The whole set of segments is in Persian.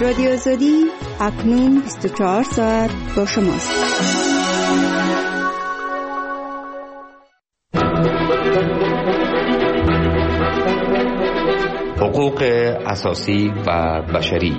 رادیو آزادی اکنون 24 ساعت با شماست. حقوق اساسی و بشری.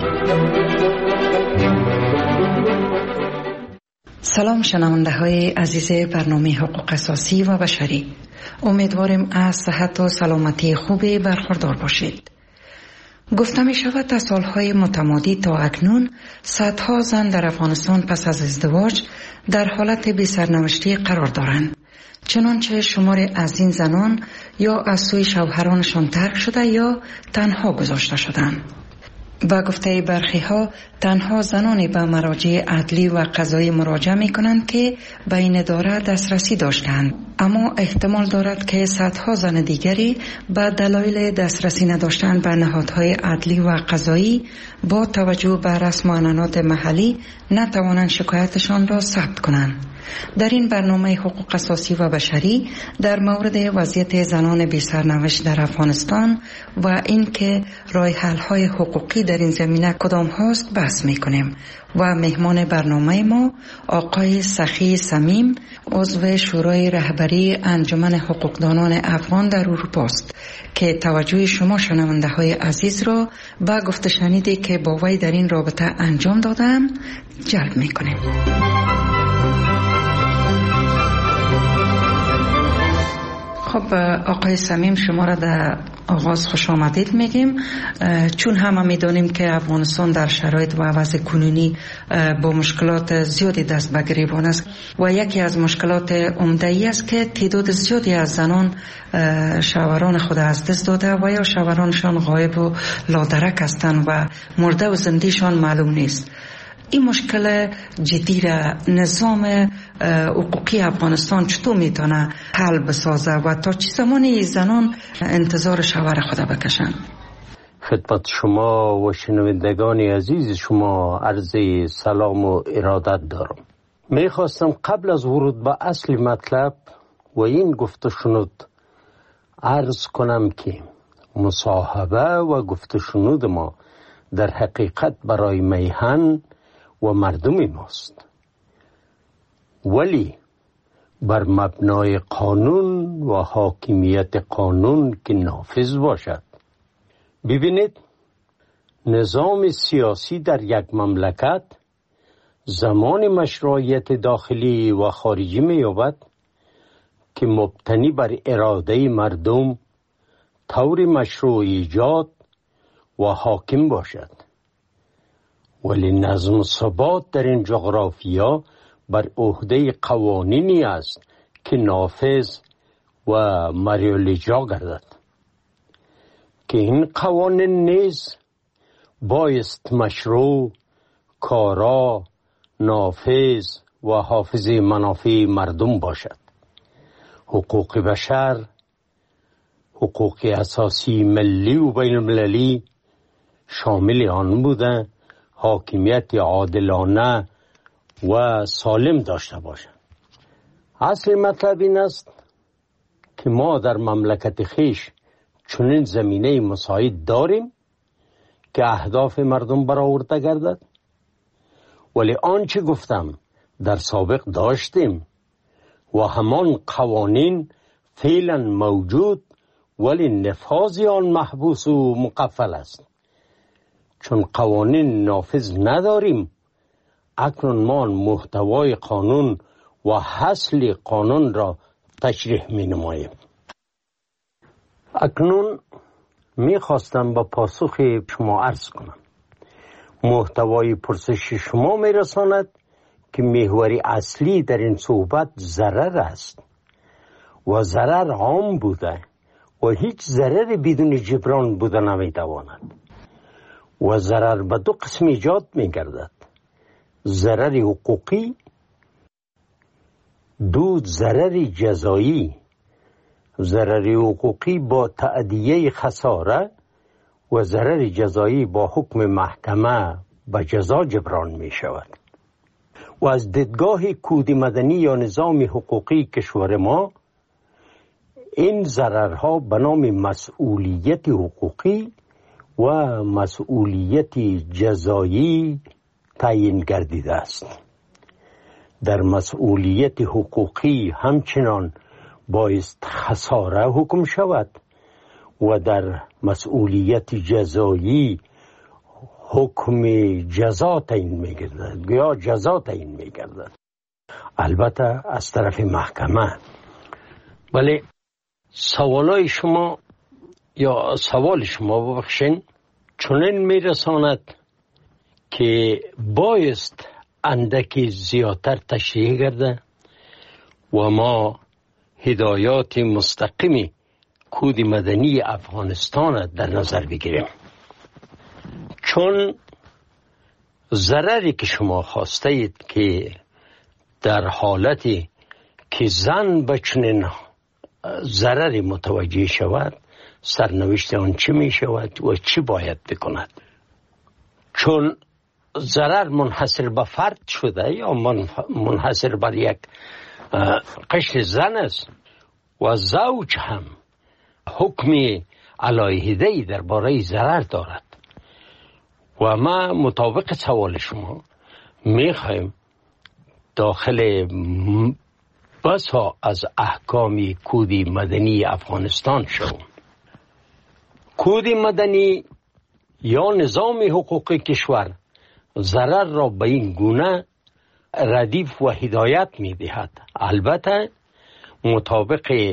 سلام شنونده های عزیز برنامه حقوق اساسی و بشری، امیدوارم از صحت و سلامتی خوبی برخوردار باشید. گفته می شود از سالهای متمادی تا اکنون صدها زن در افغانستان پس از ازدواج در حالت بی سرنوشتی قرار دارند، چنانچه شمار از این زنان یا از سوی شوهرانشان ترک شده یا تنها گذاشته شدند. و گفته برخی ها تنها زنانی به مراجع عدلی و قضایی مراجعه می کنند که به این اداره دسترسی داشتند، اما احتمال دارد که صدها زن دیگری به دلایل دسترسی نداشتن به نهادهای عدلی و قضایی با توجه به رسم و عنعنات محلی نتوانند شکایتشان را ثبت کنند. در این برنامه حقوق اساسی و بشری در مورد وضعیت زنان بی سرنوشت در افغانستان و اینکه راه حل های حقوقی در این زمینه کدام هاست بحث میکنیم و مهمان برنامه ما آقای سخی صمیم، عضو شورای رهبری انجمن حقوقدانان افغان در اروپا است که توجه شما شنونده های عزیز را به گفته شنیدی که با وی در این رابطه انجام دادم جلب میکنیم. خب آقای صمیم، شما را در آغاز خوش آمدید میگیم، چون همه میدانیم که افغانستان در شرایط و وضع کنونی با مشکلات زیادی دست به گریبان است و یکی از مشکلات عمده ای است که تعداد زیادی از زنان شوهران خود از دست داده و یا شوهرانشان غایب و لادرک هستند و مرده و زندهشان معلوم نیست. این مشکل جدی را نظام حقوقی افغانستان چطور میتونه حل بسازه و تا چه زمانی زنان انتظار شوهر خود بکشن؟ خدمت شما و شنوندگان عزیز شما عرض سلام و ارادت دارم. میخواستم قبل از ورود به اصل مطلب و این گفته شنود عرض کنم که مصاحبه و گفته شنود ما در حقیقت برای میهن و مردم ماست، ولی بر مبنای قانون و حاکمیت قانون که نافذ باشد. ببینید، نظام سیاسی در یک مملکت زمان مشروعیت داخلی و خارجی می‌یابد که مبتنی بر اراده مردم طور مشروع ایجاد و حاکم باشد، ولی نظم و ثبات در این جغرافیا بر عهده قوانینی است که نافذ و مریالاجرا گردد که این قوانین نیز بایست مشروع، کارا، نافذ و حافظ منافع مردم باشد. حقوق بشر، حقوق اساسی ملی و بین المللی شامل آن بوده حاکمیت عادلانه و سالم داشته باشند. اصل مطلب این است که ما در مملکت خویش چنین زمینه مساعد داریم که اهداف مردم برآورده گردد، ولی آنچه گفتم در سابق داشتیم و همان قوانین فعلا موجود، ولی نفاذ آن محبوس و مقفل است. چون قوانین نافذ نداریم، اکنون ما محتوای قانون و حاصل قانون را تشریح می نماییم. اکنون می خواستم با پاسخ شما عرض کنم. محتوای پرسش شما می رساند که محوری اصلی در این صحبت ضرر است و ضرر عام بوده و هیچ ضرر بدون جبران بوده نمی تواند و ضرر به دو قسم ایجاد می گردد: ضرر حقوقی، دو ضرر جزایی. ضرر حقوقی با تأدیه خساره و ضرر جزایی با حکم محکمه به جزا جبران می شود. و از دیدگاه کود مدنی یا نظام حقوقی کشور ما، این ضررها به نام مسئولیت حقوقی و مسئولیت جزایی تعیین گردیده است. در مسئولیت حقوقی همچنان بایست خساره حکم شود و در مسئولیت جزایی حکم جزا تعیین می‌گردد یا جزا تعیین می‌گردد، البته از طرف محکمه. ولی سوال شما ببخشین چنین میرساند که بایست اندکی زیادتر تشریح گرده و ما هدایات مستقیمی کود مدنی افغانستان در نظر بگیریم، چون ضرری که شما خواسته اید که در حالتی که زن به چنین ضرری متوجه شود، سرنوشت آن چی می شود و چی باید بکند. چون ضرر منحصر به فرد شده یا منحصر بر یک قشر زن است و زوج هم حکم علیحده‌ای درباره ضرر دارد و ما مطابق سوال شما میخوایم داخل بسا از احکام کود مدنی افغانستان شوم. کود مدنی یا نظام حقوقی کشور ضرر را به این گونه ردیف و هدایت می دهد. البته مطابق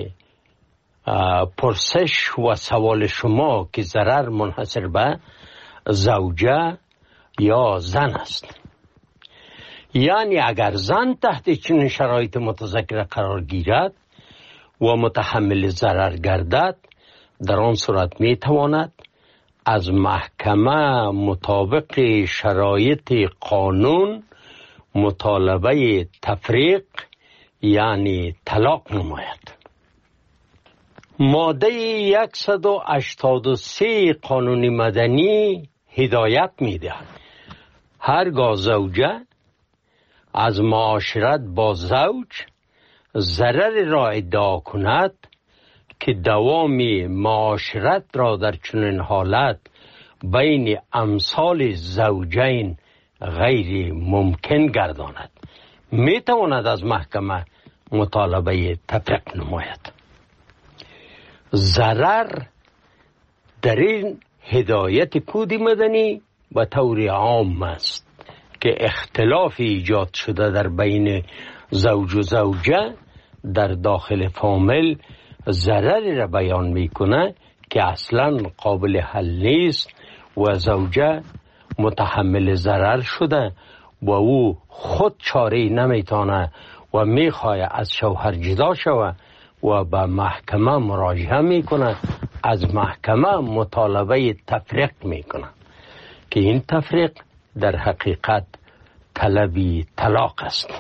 پرسش و سوال شما که ضرر منحصر به زوجه یا زن است، یعنی اگر زن تحت چنین شرایط متذکره قرار گیرد و متحمل ضرر گردد، در آن صورت می تواند از محکمه مطابق شرایط قانون مطالبه تفریق یعنی طلاق نماید. ماده 183 قانون مدنی هدایت می دهد هرگاه زوجه از معاشرت با زوج ضرر را ادعا کند که دوام معاشرت را در چنین حالت بین امثال زوجین غیر ممکن گرداند، می تواند از محکمه مطالبه تفریق نماید. ضرر در این هدایت کود مدنی به طور عام است که اختلاف ایجاد شده در بین زوج و زوجه در داخل فامیل ضرری را بیان میکنه که اصلا قابل حل نیست و زوجه متحمل ضرر شده و او خود چاره نمیتونه و میخواه از شوهر جدا شود و به محکمه مراجعه میکنه، از محکمه مطالبه تفریق میکنه که این تفریق در حقیقت طلبی طلاق است.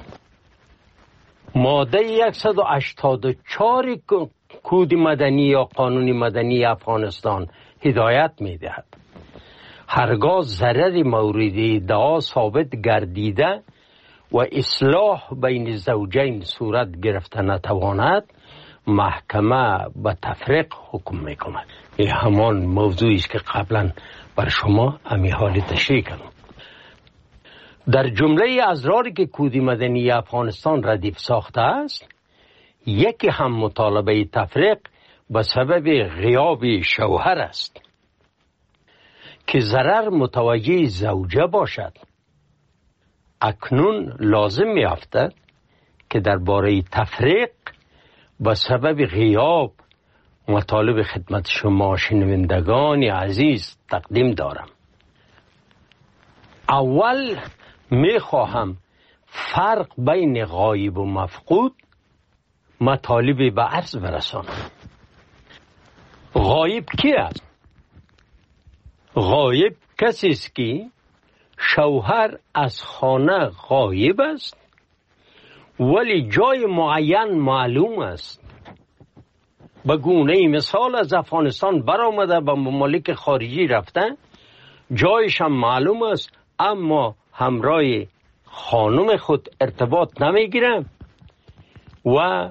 ماده 184 کود مدنی یا قانون مدنی افغانستان هدایت میدهد هرگاه ضرر مورد ادعا ثابت گردیده و اصلاح بین زوجین صورت گرفته نتواند، محکمه به تفریق حکم میکند. این همان موضوعی است که قبلا بر شما امی حال تشریح کردم. در جمله اضراری که کود مدنی افغانستان ردیف ساخته است، یکی هم مطالبه تفریق به سبب غیاب شوهر است که ضرر متوجه زوجه باشد. اکنون لازم می‌افتد که درباره تفریق به سبب غیاب مطالب خدمت شما شنوندگان عزیز تقدیم دارم. اول میخواهم فرق بین غایب و مفقود مطالب به عرض برسانم. غایب کی است؟ غایب کسی است که شوهر از خانه غایب است ولی جای معین معلوم است. به گونه مثال از افغانستان برآمده به ممالک خارجی رفته، جایش هم معلوم است اما همراه خانم خود ارتباط نمیگیره و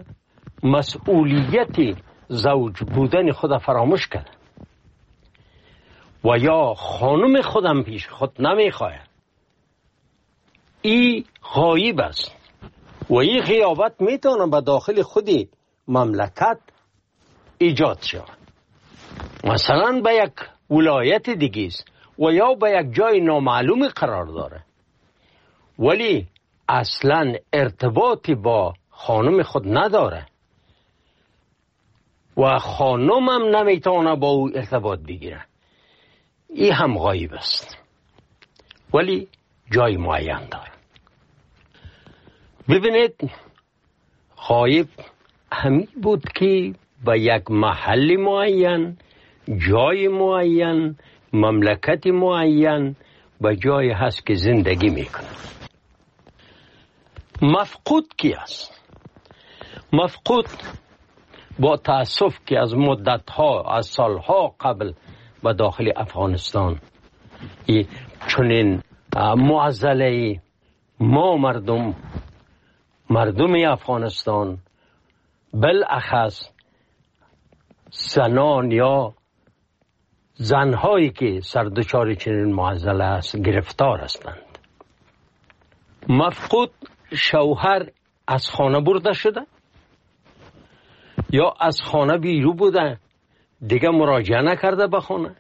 مسئولیت زوج بودن خود فراموش کرده و یا خانم خودم پیش خود نمیخواهد، این غایب است و این غیابت میتونه به داخل خودی مملکت ایجاد شود. مثلا به یک ولایت دیگه است و یا به یک جای نامعلوم قرار داره، ولی اصلا ارتباطی با خانم خود نداره و خانم هم نمیتونه با او ارتباط بگیره. این هم غایب است ولی جای معین داره. ببینید، غایب همین بود که به یک محل معین، جای معین، مملکت معین به جای هست که زندگی میکنه. مفقود کی است؟ مفقود با تأسف که از مدتها، از سالها قبل به داخل افغانستان چنین معضله ما مردم افغانستان، بالاخص زنان یا زنهایی که سردچار چنین معضله است گرفتار هستند. مفقود شوهر از خانه برده شده یا از خانه بیرون بوده، دیگه مراجعه نکرده به خانه.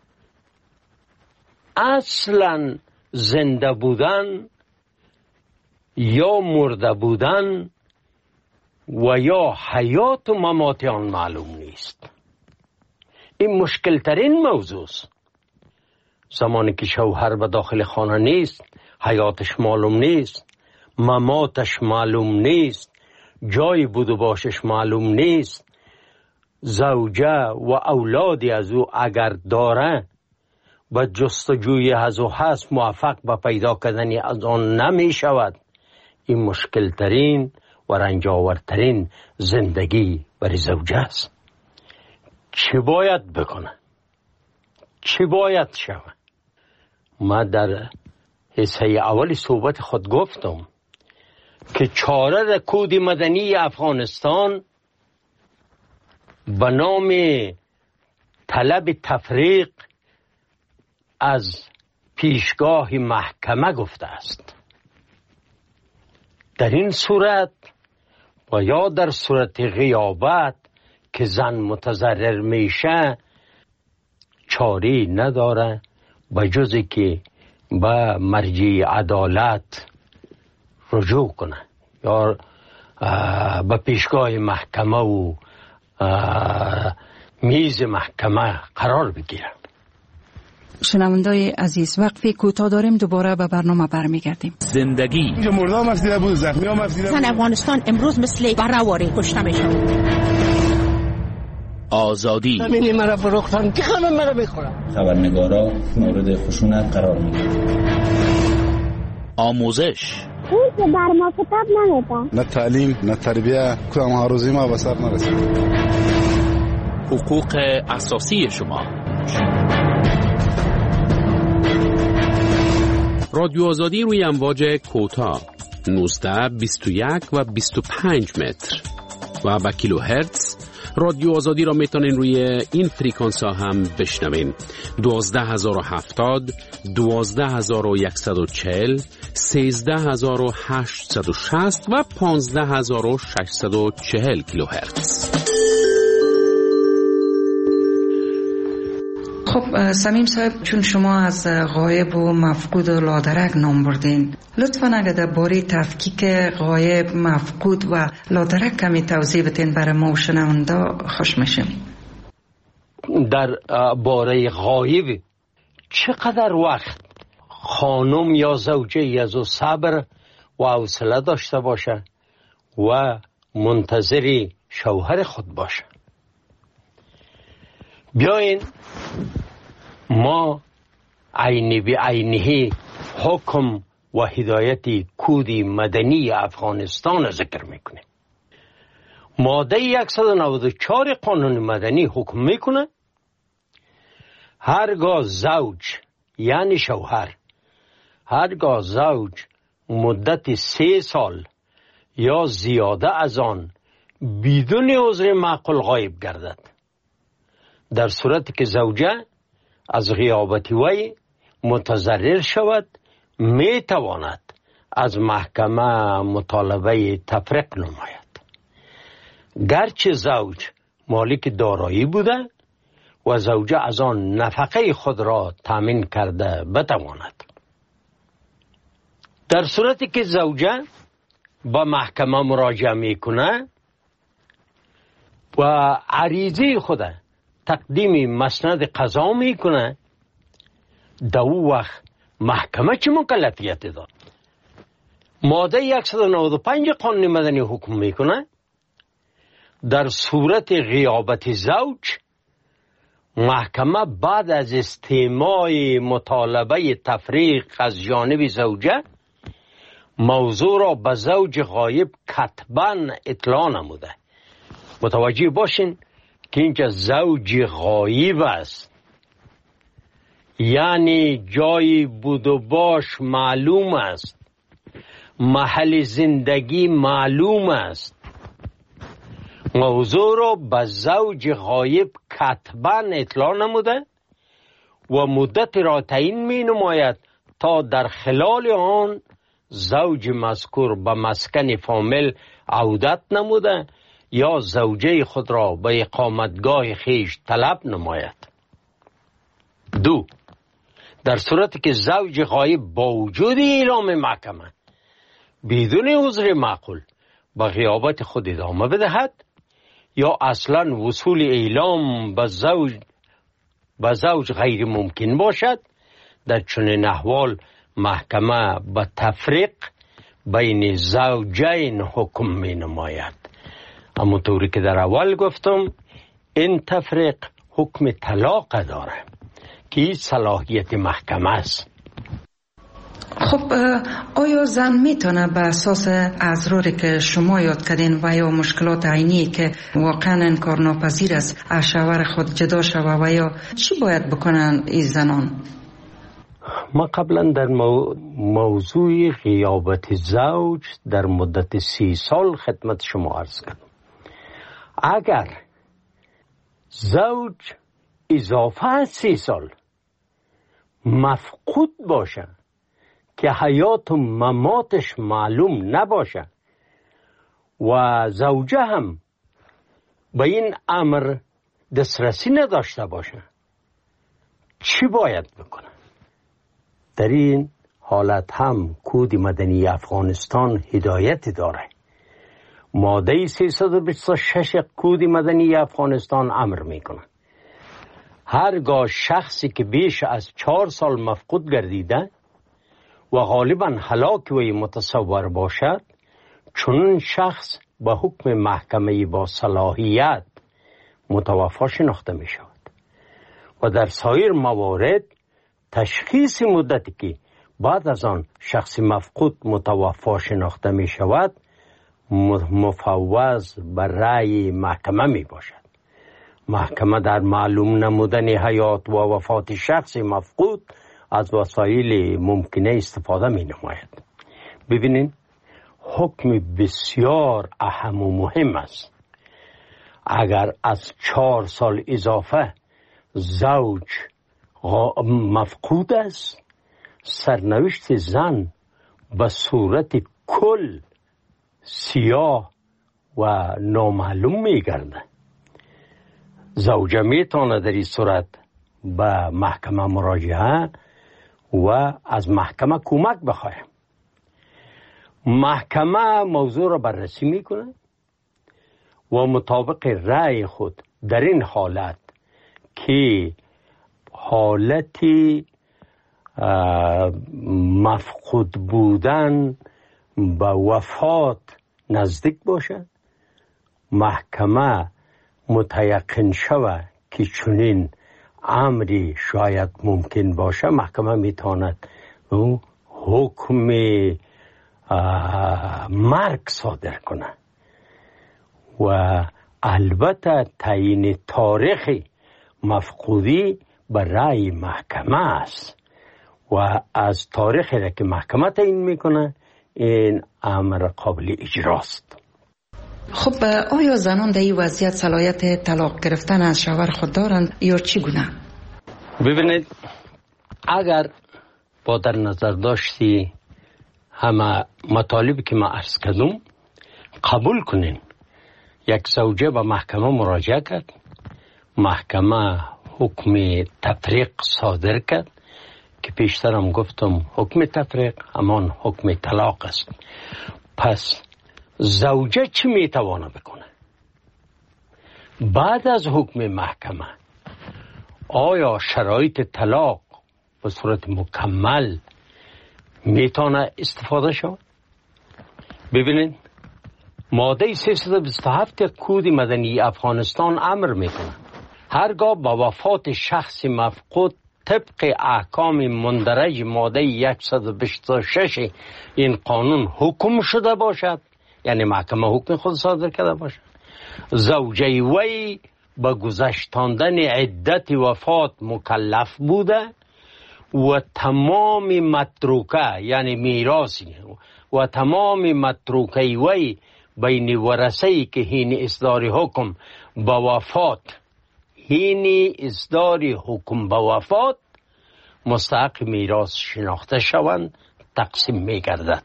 اصلا زنده بودن یا مرده بودن و یا حیات و ممات آن معلوم نیست. این مشکل ترین موضوع است. زمانی که شوهر به داخل خانه نیست، حیاتش معلوم نیست، مماتش معلوم نیست، جای بود و باشش معلوم نیست، زوجه و اولادی از او اگر داره و جستجوی از او هست موفق به پیدا کردن از آن نمی شود. این مشکل ترین و رنجاورترین زندگی برای زوجه است. چه باید بکنه؟ چه باید شود؟ ما در حصه اول صحبت خود گفتم که چاره کود مدنی افغانستان به نام طلب تفریق از پیشگاه محکمه گفته است. در این صورت و یا در صورت غیابت که زن متضرر میشه، چاری نداره به جز که به مرجع عدالت رجوع کنه یا به پیشگاه محکمه و میز محکمه قرار بگیره. شنوندای عزیز، وقفی کوتاه داریم، دوباره به برنامه برمیگردیم. زندگی اینجا مردم افزیده بود، زخمی هم افزیده بود. زن افغانستان امروز مثل برهواری کشته میشن. آزادی همینی مرا فروختن که خانم مرا بخورم. خبرنگارا مورد خشونت قرار میگیرن. آموزش اون که بر ما کتاب نمیدن، نه تعلیم نه تربیه، کدام ها روزی ما به سر نرسید. حقوق اساسی شما. رادیو آزادی روی امواج کوتاه 19, 21 و 25 متر و با کیلو هرتز. رادیو آزادی را میتونین روی این فریکانس ها هم بشنوین: 12070, 12140, 13860 و 15640 کیلو هرتز. خب سمیم صاحب، چون شما از غایب و مفقود و لادرک نام بردین، لطفاً اگر در باره تفکیک غایب، مفقود و لادرک کمی توضیح بدین برای ما و شنونده خوش میشیم. در باره غایب چقدر وقت خانم یا زوجه از او صبر و حوصله داشته باشه و منتظر شوهر خود باشه؟ بیاین ما عینی به عینی حکم و هدایت کود مدنی افغانستان ذکر میکنه. ماده 194 قانون مدنی حکم میکنه هرگاه زوج یعنی شوهر، هرگاه زوج مدت 3 سال یا زیاده از آن بدون عذر معقول غایب گردد، در صورتی که زوجه از غیابت وی متضرر شود می تواند از محکمه مطالبه تفریق نماید. گرچه زوج مالک دارایی بوده و زوجه از آن نفقه خود را تامین کرده بتواند. در صورتی که زوجه با محکمه مراجعه میکنه و عریضه خود تقدیم مسند قضا میکنه، در او وقت محکمه چه مکلفیت داد؟ ماده 195 قانون مدنی حکم میکنه در صورت غیابت زوج، محکمه بعد از استماع مطالبه تفریق از جانب زوجه موضوع را به زوج غایب کتباً اطلاع نموده. متوجه باشین که اینجا زوج غایب است، یعنی جای بود و باش معلوم است، محل زندگی معلوم است. موضوع را به زوج غایب کتباً اطلاع نموده و مدت را تعیین می نماید تا در خلال آن زوج مذکور به مسکن فامیل عودت نموده یا زوجه خود را به اقامتگاه خیش طلب نماید. 2. در صورتی که زوج غایب با وجود اعلام محکمه بدون عذر معقول به غیابت خود ادامه بدهد یا اصلا وصول اعلام به زوج غیر ممکن باشد، در چنین احوال محکمه به تفریق بین زوجین حکم می نماید. همونطوری که در اول گفتم این تفریق حکم طلاق داره که صلاحیت محکمه است. خب آیا زن میتونه به اساس اضراری که شما یاد کردین و یا مشکلات عینی که واقعا انکارناپذیر است از شوهر خود جدا شوه و یا چی باید بکنن این زنان؟ ما قبلا در موضوع غیابت زوج در مدت 30 سال خدمت شما عرض کردم. اگر زوج اضافه از 30 سال مفقود باشه که حیات و مماتش معلوم نباشه و زوجه هم به این امر دسترسی نداشته باشه، چی باید بکنه؟ در این حالت هم کود مدنی افغانستان هدایت داره. ماده 326 کود مدنی افغانستان امر میکنه هرگاه شخصی که بیش از 4 سال مفقود گردیده و غالبا هلاک وی متصور باشد، چون شخص به حکم محکمه با صلاحیت متوفی شناخته می شود و در سایر موارد تشخیص مدتی که بعد از آن شخص مفقود متوفی شناخته می شود مفوض به رأی محکمه می باشد. محکمه در معلوم نمودن حیات و وفات شخص مفقود از وسایل ممکنه استفاده می نماید. ببینین حکم بسیار اهم و مهم است. اگر از 4 سال اضافه زوج مفقود است، سرنوشت زن به صورت کل سیاه و نامعلوم می گرده. زوجه می تواند در این صورت به محکمه مراجعه و از محکمه کمک بخواهد. محکمه موضوع را بررسی میکنه و مطابق رأی خود در این حالت که حالت مفقود بودن به وفات نزدیک باشه، محکمه متیقن شود که چنین امری شاید ممکن باشه، محکمه میتواند حکم مرگ صادر کنه و البته تعیین تاریخ مفقودی به رأی محکمه است و از تاریخی را که محکمه تعیین میکنه این امر قابل اجراست. خب آیا زنان در این وضعیت صلاحیت طلاق گرفتن از شوهر خود دارند یا چگونه؟ ببینید، اگر با در نظر داشتی همه مطالبی که ما عرض کردم قبول کنین، یک زوجه به محکمه مراجعه کرد، محکمه حکم تفریق صادر کرد که پیشترم گفتم حکم تفریق همان حکم طلاق است. پس زوجه چی میتوانه بکنه؟ بعد از حکم محکمه آیا شرایط طلاق به صورت مکمل میتونه استفاده شود؟ ببینید، ماده 327 کود مدنی افغانستان امر میکنه هرگاه با وفات شخص مفقود طبق احکام مندرج ماده 126 این قانون حکم شده باشد، یعنی محکمه حکم خود صادر کرده باشد، زوجه وی به گذشتاندن عدت وفات مکلف بوده و تمام متروکه، یعنی میراثی و تمام متروکه وی بین ورثه‌ای که هین اصدار حکم به وفات مستحق میراث شناخته شوند تقسیم می‌گردد.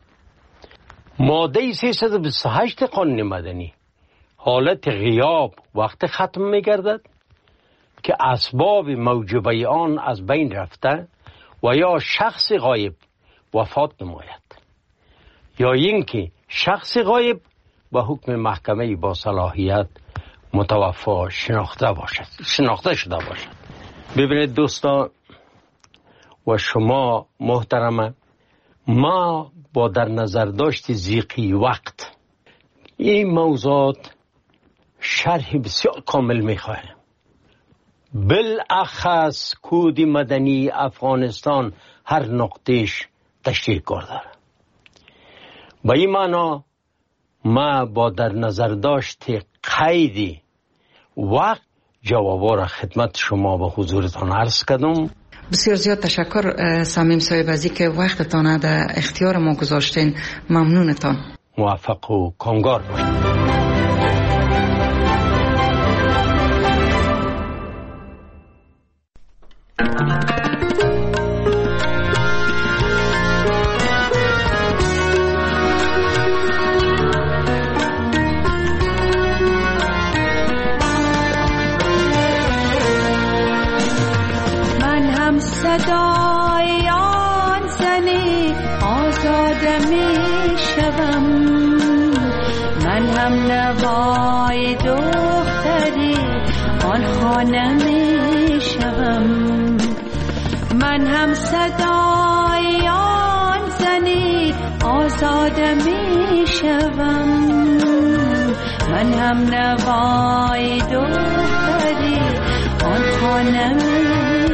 ماده 328 قانون مدنی حالت غیاب وقت ختم می‌گردد که اسباب موجبه آن از بین رفته و یا شخص غایب وفات نماید یا اینکه شخص غایب به حکم محکمه با صلاحیت متوفا شناخته شده باشد. ببینید دوستان و شما محترمه، ما با در نظر داشت ضیقی وقت این موضوعات شرح بسیار کامل میخواهیم. بالاخص کود مدنی افغانستان هر نقطهش تشریح کار داره. با این معنا ما با در نظر داشت قید وقت جوابا را خدمت شما به حضورتان عرض کردم. بسیار زیاد تشکر صمیم صاحب از اینکه وقتتان در اختیار ما گذاشتین. ممنونتان. موفق و کامگار باشید. صدای آن زنی آزاده می شوم، من هم نوای دختری آن خانه می شوم، من هم صدای آن زنی آزاده می شوم، من هم نوای دختری آن خانه می شوم.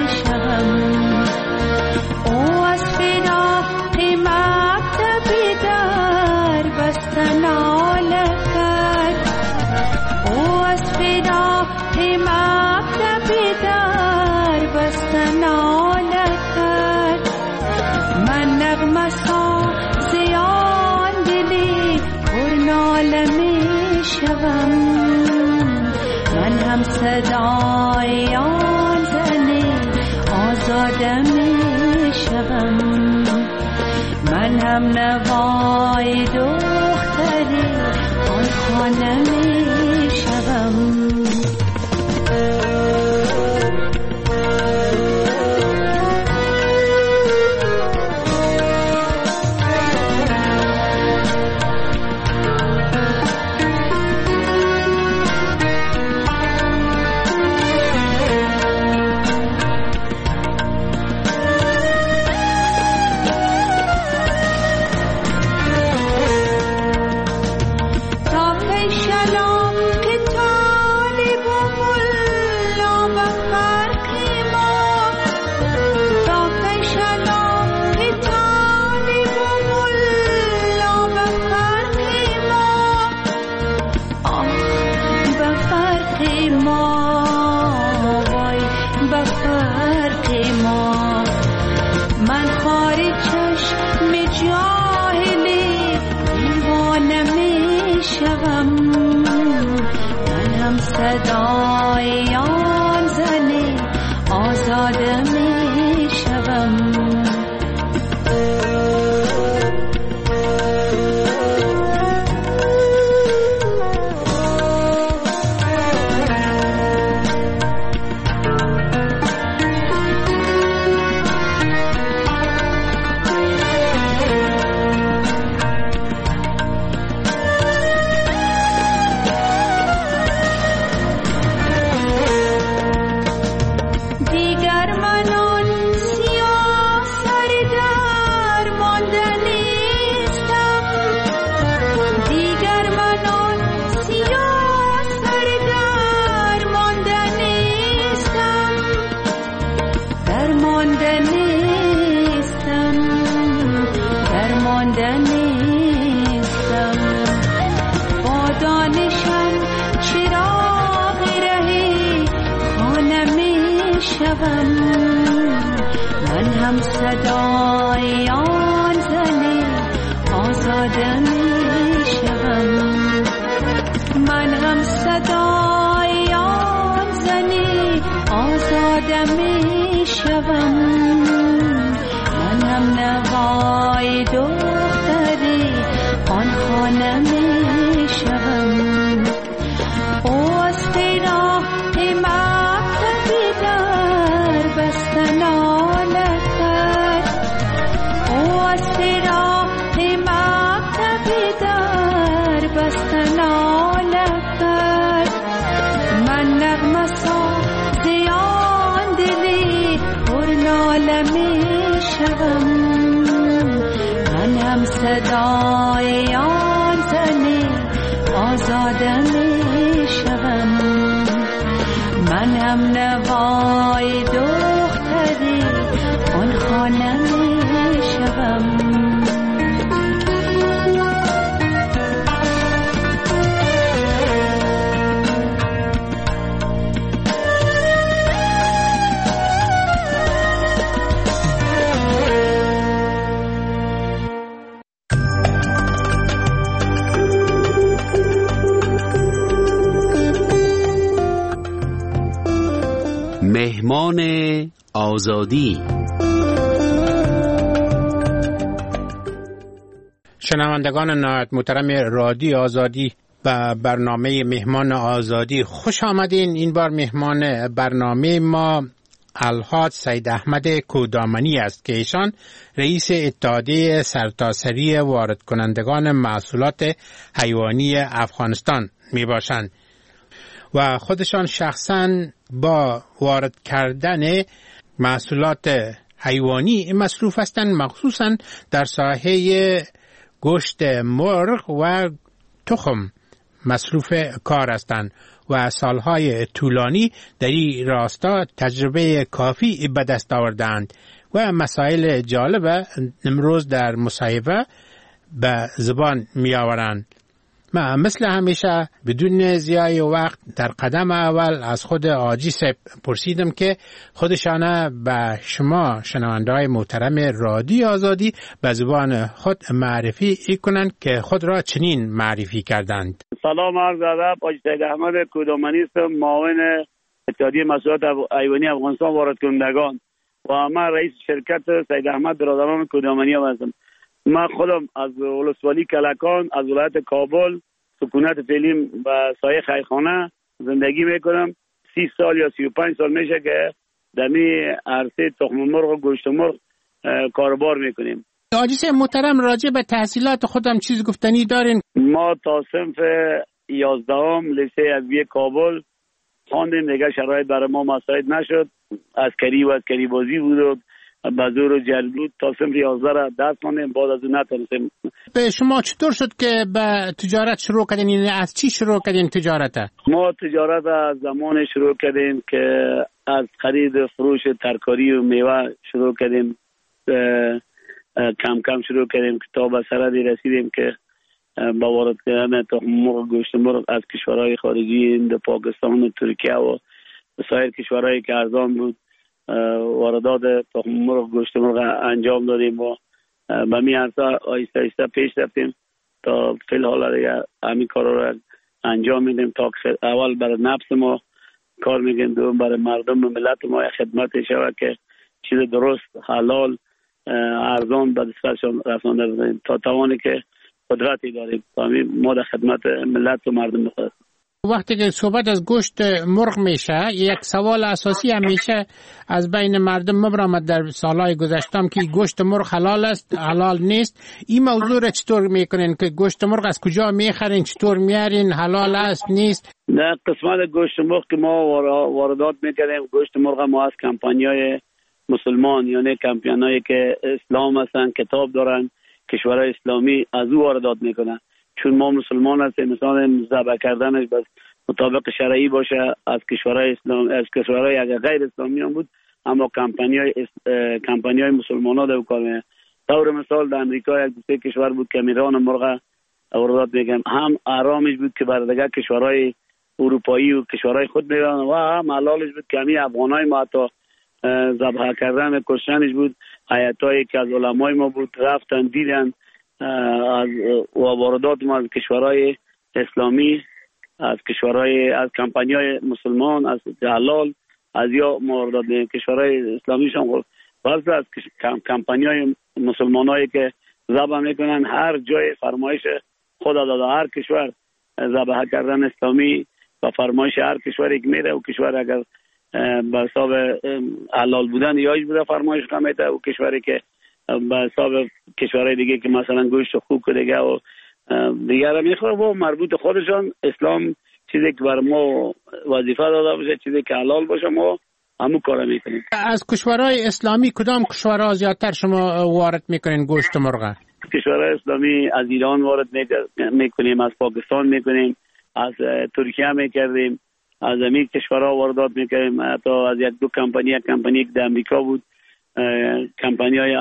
صدای آن زنی آزاده می شوم، من هم نوای دختری آن خانه می شوم. صدای آن زنی آزاد آزاده می شوم. من هم صدای آن زنی آزاده می شوم. من هم صدای آن زنی آزاده می شوم. من هم نوای دختری آن خانه می شوم. او از پیراه مکتبی در بستن آلت کرد. او از پیراه مکتبی در بستن آلت کرد. من نغمه سازی آن دلی پر ناله می شوم. من هم صدای آن زنی آزاده می شوم. من هم نوای دختری آن خانه می شوم. مهمان آزادی. شنوندگان نهایت محترم رادیو آزادی و برنامه مهمان آزادی خوش آمدین. این بار مهمان برنامه ما الحاج سید احمد کودامنی است که ایشان رئیس اتحادیه سرتاسری وارد کنندگان محصولات حیوانی افغانستان می باشند و خودشان شخصاً با وارد کردن محصولات حیوانی مصروف هستند، مخصوصاً در ساحه گوشت مرغ و تخم مصروف کار هستند و سالهای طولانی در این راستا تجربه کافی به دست آوردند و مسائل جالب امروز در مصاحبه به زبان می آورند. ما مثل همیشه بدون ضیاع وقت در قدم اول از خود حاجی صاحب پرسیدم که خودشانه به شما شنونده‌های محترم رادیو آزادی به زبان خود معرفی کنند که خود را چنین معرفی کردند. سلام عرض ادب، حاجی سید احمد کودامنی هستم، معاون اتحادیه محصولات حیوانی افغانستان وارد کنندگان و من رئیس شرکت سید احمد برادران کودامنی هستم. من خودم از ولسوالی کلکان از ولایت کابل سکونت فعلی و سایه خیرخانه زندگی میکنم. 30 سال یا 35 سال میشه که در این عرصه تخم مرغ و گوشت مرغ کاروبار میکنیم. حاجی صاحب محترم، راجع به تحصیلات خودم چیز گفتنی دارین؟ ما تا صنف 11 لیسه ادبیه کابل خواندیم، دیگه شرایط برای ما مساعد نشد. عسکری و عسکری بازی بود و بازور و جل بود. تا صنف 11 را درس خواندیم، بعد از اون نتونستیم. به شما چطور شد که به تجارت شروع کردین؟ یعنی از چی شروع کردین تجارت؟ ما تجارت از زمان شروع کردیم که از خرید فروش ترکاری و میوه شروع کردیم. کم کم شروع کردیم که تا به سرحدی رسیدیم که با وارد کردن تخم مرغ گوشت مرغ از کشورهای خارجی هند، پاکستان و ترکیه و سایر کشورهایی که ارزان بود واردات تخم مرغ گوشت مرغ انجام دادیم و به می عرصه آیسته آیسته پیش رفتیم تا فی الحال دیگه همین کارا رو انجام میدیم تا اول برای نفس ما کار میکنیم، دوم برای مردم ملت ما خدمت شود که چیز درست، حلال، ارزان به دستشان رسانده بودیم تا توانی که قدرتی داریم تا ما در خدمت ملت و مردم بخواهیم. وقتی که صحبت از گوشت مرغ میشه، یک سوال اساسی همیشه از بین مردم مبرامد در سالهای گذشتم که گوشت مرغ حلال است، حلال نیست. این موضوع را چطور میکنین که گوشت مرغ از کجا میخرین، چطور میارین، حلال است نیست؟ در قسمت گوشت مرغ که ما واردات میکنیم، گوشت مرغ ما از کمپانیای مسلمان، یعنی کمپانیایی که اسلام هستن، کتاب دارن، کشورهای اسلامی، از او واردات میکنن. چون ما مسلمان هستیم، مثلا ذبح کردنش بس مطابق شرعی باشه از کشورهای اسلام، از کشورهای اگر غیر اسلامی هم بود، اما کمپانیای مسلمان‌ها در کار میکنن. طور مثال در امریکا یک دو کشور بود که میران مرغ واردات میکنن، هم حرامش بود که بر دیگه کشورهای اروپایی و کشورهای خود میرن، و هم حلالش بود که همین افغانای ما حتی ذبح کردن کشتنش بود. هیئتایی که از علمای ما بود رفتن دیدن از واردات ما از کشورهای اسلامی، از کمپانیای مسلمان، از حلال، از یا واردات کشورهای اسلامیشان بعض از کمپانیای مسلمانایی که ذبح میکنن. هر جای فرمایش خدا داده، هر کشور ذبح کردن اسلامی و فرمایش هر کشوری که میره و کشور اگر به حساب حلال بودن یاش بوده فرمایش میده و کشوری که به حساب کشورهای دیگه که مثلا گوشت خوک دیگه و دیگه را میخوره و مربوط خودشان اسلام چیزی که بر ما وظیفه داده باشه، چیزی که حلال باشه، ما همون کارا میکنیم. از کشورهای اسلامی کدام کشورها زیادتر شما وارد میکنین گوشت مرغ؟ کشورهای اسلامی از ایران وارد میکنیم، از پاکستان میکنیم، از ترکیه میکردیم، از همین کشورها واردات میکنیم. حتی از یک دو کمپانی که در امریکا بود، کمپانیای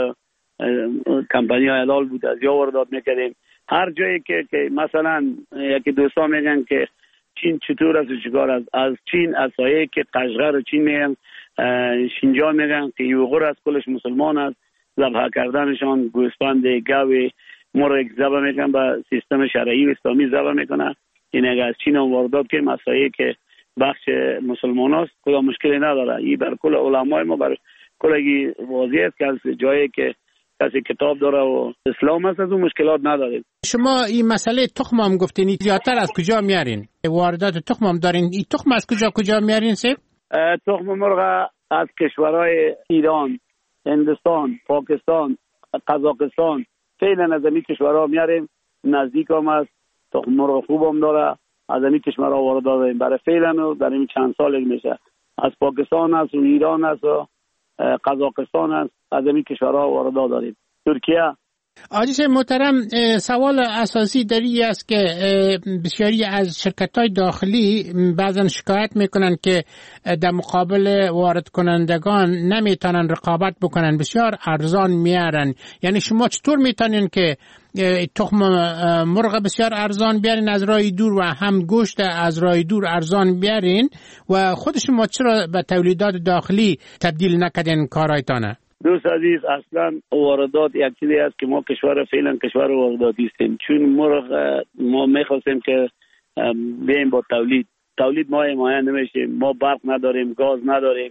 حلال بود، از یا واردات میکردیم. هر جایی که مثلا یکی دوستان میگن که چین چطور است و چیکار است، از چین، از سایه که قشقر و چین میگن، شینجان میگن که یوغور از کلش مسلمان است، ذبح کردنشان گوسفند گاوی مرغ ذبح میکنن با سیستم شرعی و اسلامی ذبح میکنن. این اگر از چین هم واردات که مسایه که بخش مسلمان است کلا مشکلی نداره. این بر کل علمای ما بر کلگی واضح است که از جایی که کسی کتاب داره و اسلام هست از اون مشکلات نداریم. شما این مسئله تخم هم گفتین، زیادتر از کجا میارین؟ واردات تخم هم دارین، این تخم از کجا میارین سیب؟ تخم مرغ از کشورهای ایران، هندوستان، پاکستان، قزاقستان، فعلا از این کشورها میاریم. نزدیک هم است، تخم مرغ خوب هم داره، از این کشورها واردات داریم. برای فعلا در این چند سال میشه از پاکستان است و ایران است و قزاقستان است، از این کشورها واردات داریم. ترکیه. عزیز محترم، سوال اساسی در این است که بسیاری از شرکت‌های داخلی بعضا شکایت میکنن که در مقابل وارد کنندگان نمیتونن رقابت بکنن، بسیار ارزان میارن. یعنی شما چطور میتونین که تخم مرغ بسیار ارزان بیارین از راه دور و هم گوشت از راه دور ارزان بیارین و خود شما چرا به تولیدات داخلی تبدیل نکردین کارایتانه؟ دوست عزیز، اصلا واردات یک چیزی است که ما فعلا کشور وارداتی هستیم. چون مرغ ما میخواستیم که بیایم با تولید ما حمایت نمیشیم. ما برق نداریم، گاز نداریم.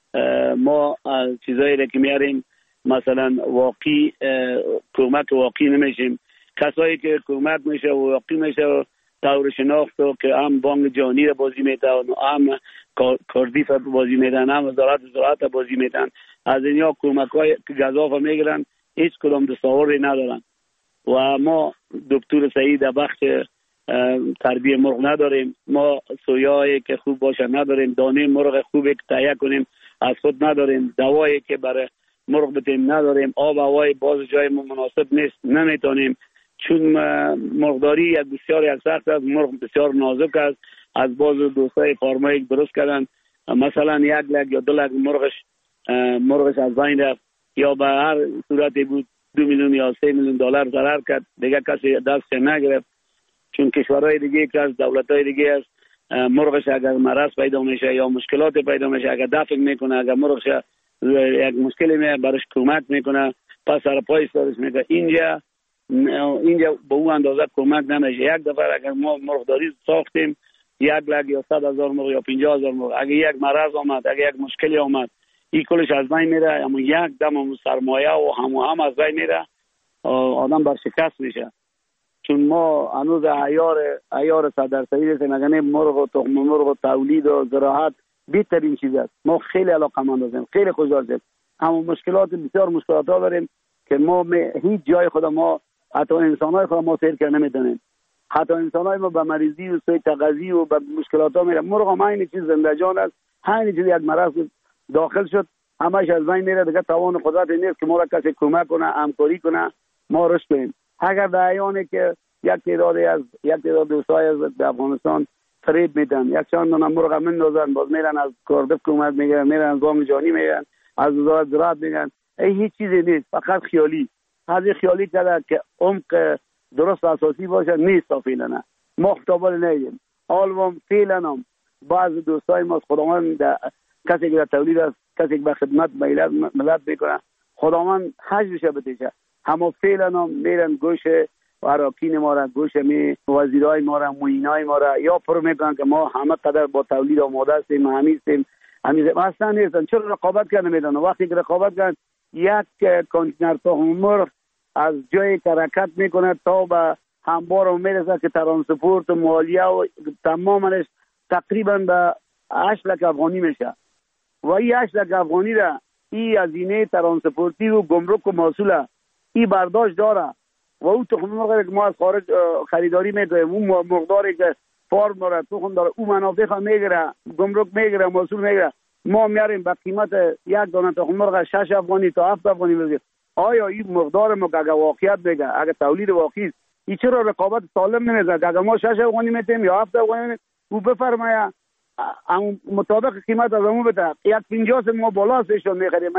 ما چیزایی را که میاریم مثلا واقعی کمک واقعی نمیشیم. کسایی که کمک میشه و واقعی میشه و طور شناخت که هم بانک جهانی را بازی میتن، هم کاردیف را بازی میتن، هم وزارت زراعت را بازی میتن، از اینیا کمک های گزاف میگیرن، هیچ کدام دستاوردی ندارن. و ما دکتر سعید بخش تربیه مرغ نداریم. ما سویایی که خوب باشه نداریم. دانه مرغ خوبی که تهیه کنیم از خود نداریم. دوایی که برای مرغ بتیم نداریم. آب و هوای باز جای مناسب نیست، نمیتونیم. چون مرغداری یک بسیار سخت است، مرغ بسیار نازک است. از باز دوستای فارمایی درست کردن مثلا 1 لک یا 2 لک مرغش از بین رفت، یا به هر صورتی بود 2 میلیون یا 3 میلیون دلار ضرر کرد، دیگه کسی دست نگرفت. چون کشورهای دیگه که از دولت‌های دیگه است، مرغش اگر مرض پیدا میشه یا مشکلات پیدا میشه، اگر دفع میکنه، اگر مرغش یک مشکلی میاد برش کمک میکنه، پس سر پای استادش میکنه. اینجا به اون اندازه کمک نمیشه. یک دفعه اگر ما مرغداری ساختیم 1 لک یا 100,000 مرغ یا 50,000 مرغ. اگه یک مرض آمد، اگه یک مشکلی آمد، این کلش از بین میره. اما یک دم سرمایه و هم از بین میره، آدم برشکست میشه. چون ما هنوز عیار 100% هستیم. اگر مرغ و تخم مرغ و تولید و زراعت بهترین چیز است. ما خیلی علاقه‌مند هستیم، خیلی خوشحال هستیم. اما مشکلات بسیار مشکلات داریم که ما هیچ جای خود ما، حتی انسان‌های خود ما سیر کنه نمی‌دونیم. حتی انسان‌های ما به مریضی و سوء تغذیه و به مشکلات ها میره. مرغ هم این چیز زنده جان است، همین چیز یک مرض داخل شد همش از بین میره. دیگه توان قدرت نیست که ما را کسی کمک کنه، همکاری کنه، ما رشد کنیم. اگر در ایانی که یک تعداد دوستای از افغانستان فریب میدن، یک چند دانه مرغ میندازن، باز میرن از کاردف کمک میگیرن، میرن از بانک جهانی میگیرن، از وزارت زراعت میگن. این هیچ چیزی نیست، فقط خیالی. هذه خیالی کرده که عمق درست اساسی باشه نیست. فعلا ما خطابال نیدیم. حالم فعلا بعض دوستای ما خداوند کسی که در تولید است، کسی که به خدمت ملت میکنه، خداوند حجمش بتیشه. اما فعلا میرن گوش اراکین ما را، گوش وزیرای ما را، معینای ما را یا پر میکنن که ما همه قدر با تولید آماده هستیم، همیستیم. اصلا نیستن. چرا رقابت کنه میدن؟ وقتی که رقابت کن، یک کانتینر تخم مرغ از جایی که حرکت میکنه تا به همبار میرسه که ترانسپورت و مالیه و تمامش تقریبا به 8 لک افغانی میشه. و این 8 لک افغانی را این هزینه ترانسپورتی و گمرک و محصول این برداشت داره. و اون تخم مرغ که ما از خارج خریداری میکنیم، اون مقداری که فارم داره، تخم داره، اون منافع میگیره، گمرک میگیره، محصول میگیره. ما میاریم به قیمت یک دانه تخم مرغ 6 افغانی تا 7 افغانی میگیریم. آیا این مقدار ما که اگر واقعیت بگه، اگر تولید واقعی، این چرا رقابت سالم نمیشه؟ اگر ما 6 افغانی میتیم یا 7 افغانی، او بفرمایا مطابق قیمت از همون بده. یک 50 ما بالا سشون میخریم،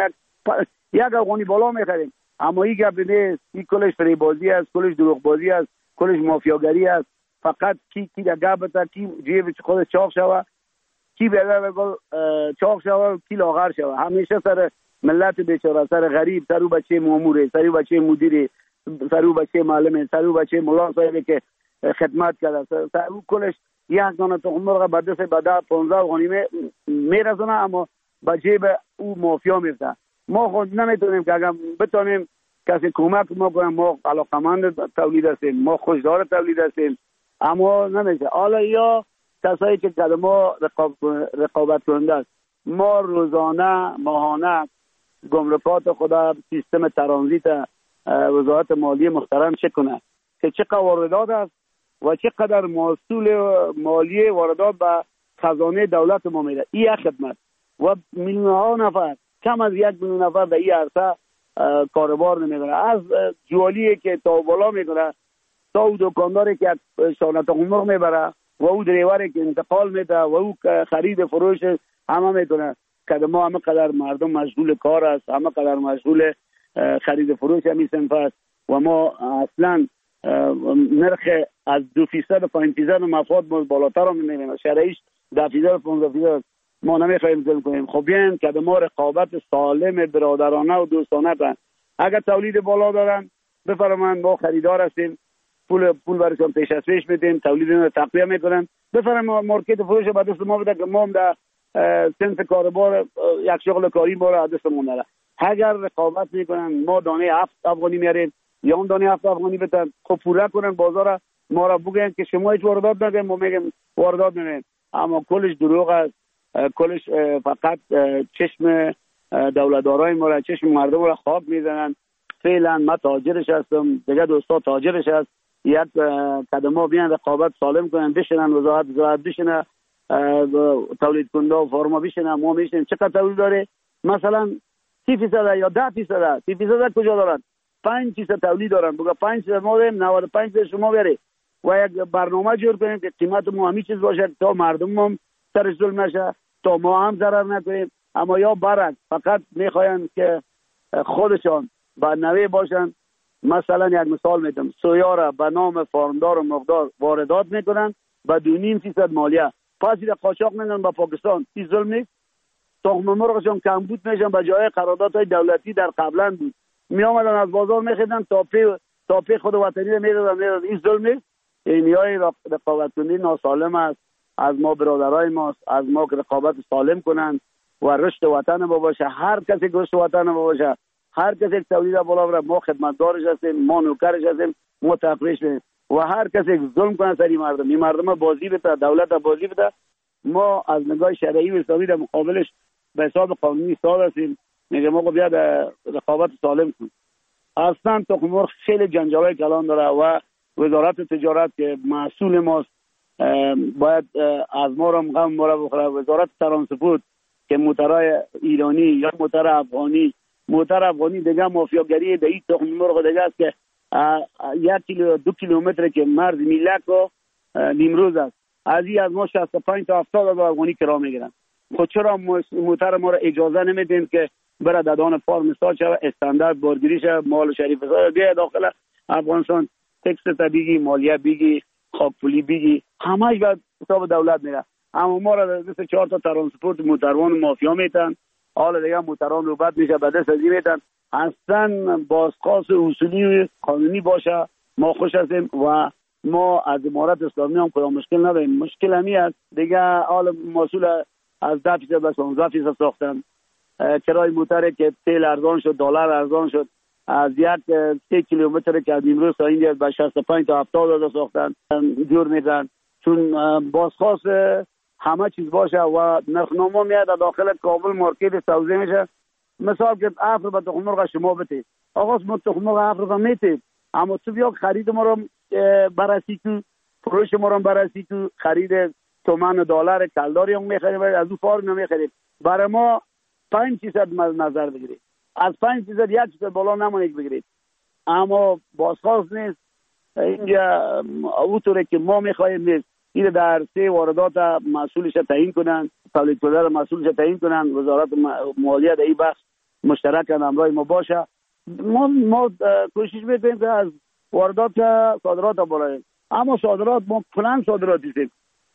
یک افغانی بالا میخریم. اما این گپ نیست. این کلش فریبازی است، کلش دروغ بازی است، کلش مافیاگری است. فقط کی در گپ بده، کی جیب خود چاق شوه، کی بگه چاق شوه، کی لاغر شوه. همیشه سر ملت بیچاره، سر غریب، سر بچه ماموره، سر بچه مدیره، سر بچه معلمه، سر بچه مولا صاحبی که خدمت کرده، سر کلش یک دانه تخم مرغ به دست بده 15 افغانی میرسونه، اما به جیب او مافیا میفته. ما خود نمیتونیم که اگر بتونیم کسی کمک ما کنیم. ما علاقمند تولید هستیم، ما خوشدار تولید هستیم، اما نمیشه. حالا یا کسایی که که ما رقابت کننده است. ما روزانه ماهانه گمرکات خدا سیستم ترانزیت وزارت مالیه محترم چک کنه که چقدر واردات است و چقدر محصول مالیه واردات به خزانه دولت ما میره. این خدمت و میلیون ها نفر، کم از 1 میلیون نفر در این عرصه کاروبار نمیکنه. از جوالی که تا بالا میکنه تا او دکانداری که شانه تخم مرغ میبره و او دریوری که انتقال میده و او خرید فروش همه میکنه. که ما همه قدر مردم مشغول کار است، همه قدر مشغول خرید فروش همی صنف است و ما اصلا نرخ از 2% و 5% مفاد بالاتر هم نمیبینیم. شرعیش 10% و 15% ما نمیخوایم ظلم کنیم. خب بیان که ما رقابت سالم برادرانه و دوستانه کنن. اگر تولید بالا دارن بفرمایند، ما خریدار هستیم، پول برشون پیش از پیش میدیم، تولید رو تقویه میکنن، بفرمایند مارکت فروش به دست ما بده که ما هم در صنف کاربار یک شغل کاری ما را دستمون داره. اگر رقابت میکنن، ما دانه 7 افغانی میاریم یا اون دانه 7 افغانی بدن، خب پوره کنن بازار ما را، بگن که شما هیچ واردات نکنید، ما میگیم واردات نکنید. اما کلش دروغ است، کلش فقط چشم دولتدارای ما را، چشم مردم را خواب میزنن. فعلا من تاجرش هستم، دیگه دوستا تاجرش هست. یک قدم بیان رقابت سالم کنن، بشنن وزارت زراعت بشنه، تولید کننده و فارما بشنه، ما میشنیم چقدر تولید داره. مثلا 30% یا 10%، 30% کجا دارن؟ 5% تولید دارن. بگه 5% ما داریم، 95% شما بری و یک برنامه جور کنیم که قیمت ما همین چیز باشه تا مردم هم سرش ظلم نشه، تا ما هم ضرر نکنیم. اما یا برعکس فقط میخواین که خودشان با نوی باشن. مثلا یک مثال میدم، سویا را به نام فارمدار و مقدار واردات میکنن با 2.5% مالیه، پس را قاچاق میدن به پاکستان. این ظلم نیست؟ تخم مرغشون کمبود میشن به جای قراردادهای دولتی در قبلا بود، می آمدن از بازار میخریدن تا پی خود وطنی میدادن. این ظلم نیست؟ این های رقابت کننده ناسالم است. از ما برادرای ماست، از ما که رقابت سالم کنند و رشد وطن ما باشه. هر کسی که رشد وطن ما باشه، هر کسی که تولید بالا بره، ما خدمتدارش هستیم، ما نوکرش هستیم، ما تقریش می‌کنیم. و هر کسی که ظلم کنه سر این مردم بازی بده، دولت بازی بده، ما از نگاه شرعی و اسلامی در مقابلش به حساب قانونی ایستاده هستیم. میگه ما بیاد رقابت سالم کنیم. اصلا تخم مرغ خیلی جنجالای کلان داره و وزارت تجارت که مسئول ماست باید از ما رو غم ما رو بخوره. وزارت ترانسپورت که موترهای ایرانی یا موتر افغانی دیگه مافیاگری در این تخم مرغ دیگه است که 1 کیلومتر که مرز میلک و نیمروز است، از ما 65 تا 70 هزار افغانی کرایه میگیرن. خود چرا موتر ما را اجازه نمیدین که بره دادان فارم استاد شود، استاندارد بارگیری شود، مال شریف شود، بیاید داخل افغانستان تکس بگی، مالیه بگی، خاک پولی بگی، همه‌اش به حساب دولت میره. اما ما را دست 4 تا ترانسپورت موتروان مافیا میتن، حالا دیگه موتران رو بد میشه به دست ازی میتن. اصلا بازخواست اصولی و قانونی باشه ما خوش هستیم و ما از امارت اسلامی هم کدام مشکل نداریم. مشکل همی است دیگه حالا مسئول از 10% به 15% ساختن. کرای موتر که تیل ارزان شد، دلار ارزان شد، از 3 کیلومتر که از امروز تا اینجا به 65 تا 70 هزار ساختن جور میدن. چون بازخواست همه چیز باشه و نرخنامه میاد داخل کابل مارکت توزیع میشه. مثال که افر به تخم مرغ شما بده، آقا ما تخم مرغ افر رو میتیم، اما تو بیا خرید ما رو بررسی کو، فروش ما رو بررسی کو، خرید تومان دلار کلداری هم میخریم، از اون فارم میخریم. برای ما 5% نظر بگیرید، از 5% 1% بالا نمونید بگیرید. اما بازخواست نیست. اینجا اونطوری که ما میخوایم نیست. این در 3 واردات مسئولش تعیین کنن، تولید کننده مسئولش تعیین کنن، وزارت مالیه در این بخش مشترک همراه ما باشه. ما کوشش میکنیم که از واردات صادرات بالاییم. اما صادرات ما پلان صادرات هستیم.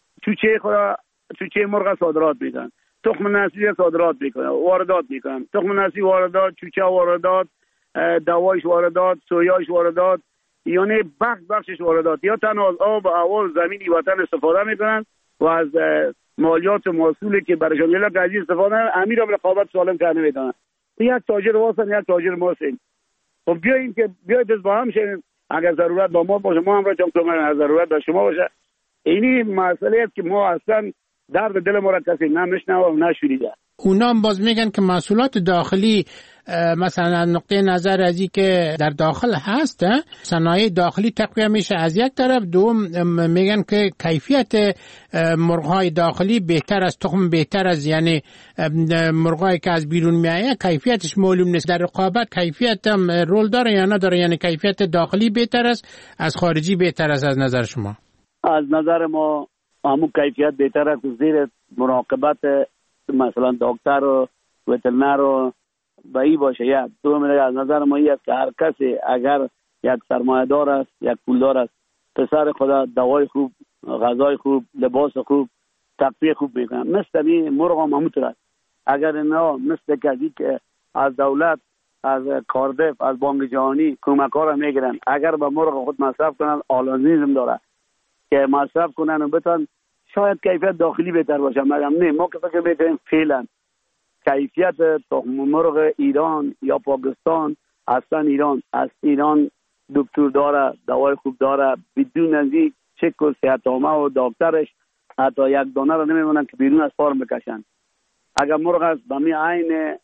چوچه مرغ صادرات میکنن، تخم نسلی صادرات میکنن، واردات میکنن، تخم نسلی واردات، چوچه واردات، دوایش واردات، سویاش واردات، یعنی بخشش واردات. یا تنها از آب و هوا زمینی وطن استفاده میکنن و از مالیات محصولی که برایشان میاد از استفاده امیر هم رقابت سالم کرده میدونن. یک تاجر واسن، یک تاجر ماسن. خب بیایید از با هم شیم. اگر ضرورت با ما باشه ما هم را چون ضرورت با شما باشه. اینی مسئله است که ما اصلا درد دل ما را کسی نمیشنوه و نشنیده. اونا هم باز میگن که محصولات داخلی مثلا نقطه نظر از این که در داخل هست، صنایع داخلی تقویه میشه از یک طرف، دوم میگن که کیفیت مرغ‌های داخلی بهتر از تخم، بهتر از یعنی مرغ‌هایی که از بیرون میآید کیفیتش معلوم نیست. در رقابت کیفیت هم رول داره یا نداره؟ یعنی کیفیت داخلی بهتر است از خارجی بهتر است از نظر شما؟ از نظر ما همون کیفیت بهتر است زیر مراقبت مثلا دکتر و وترنر و بایی باشه. یک دوم از نظر ما است که هر کسی اگر یک سرمایه‌دار است، یک پولدار است، پسر خدا دوای خوب، غذای خوب، لباس خوب، تغذیه خوب میکنه. مثل این مرغ هم همونطور است. اگر نه مثل کسی که از دولت، از کاردف، از بانک جهانی کمک‌ها را میگیرن، اگر به مرغ خود مصرف کنن آلانزیزم داره که مصرف کنن و بتن شاید کیفیت داخلی بهتر باشه. مگم نه، ما که فکر میکنیم فعلا کیفیت تخم مرغ ایران یا پاکستان، اصلا ایران دکتر داره، دوای خوب داره، بدون از این چک و صحتنامه و دکترش حتی یک دانه رو نمیمونن که بیرون از فارم بکشن. اگر مرغ است به می عین